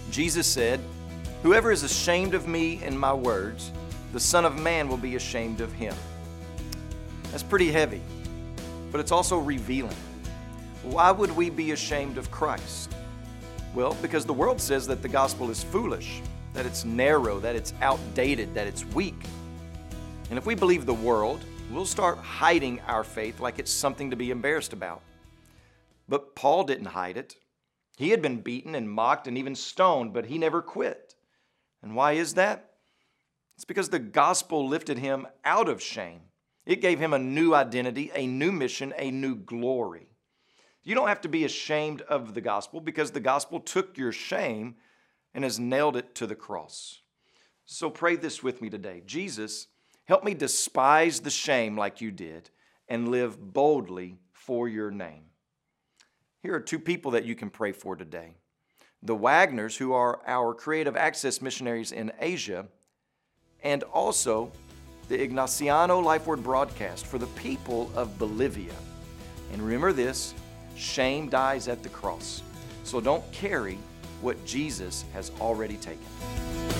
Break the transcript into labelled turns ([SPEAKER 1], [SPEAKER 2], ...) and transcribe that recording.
[SPEAKER 1] Jesus said, "Whoever is ashamed of me and my words, the Son of Man will be ashamed of him." That's pretty heavy, but it's also revealing. Why would we be ashamed of Christ? Well, because the world says that the gospel is foolish, that it's narrow, that it's outdated, that it's weak. And if we believe the world, we'll start hiding our faith like it's something to be embarrassed about. But Paul didn't hide it. He had been beaten and mocked and even stoned, but he never quit. And why is that? It's because the gospel lifted him out of shame. It gave him a new identity, a new mission, a new glory. You don't have to be ashamed of the gospel because the gospel took your shame and has nailed it to the cross. So pray this with me today. Jesus, help me despise the shame like you did and live boldly for your name. Here are two people that you can pray for today. The Wagners, who are our creative access missionaries in Asia, and also the Ignaciano Life Word broadcast for the people of Bolivia. And remember this, shame dies at the cross. So don't carry what Jesus has already taken.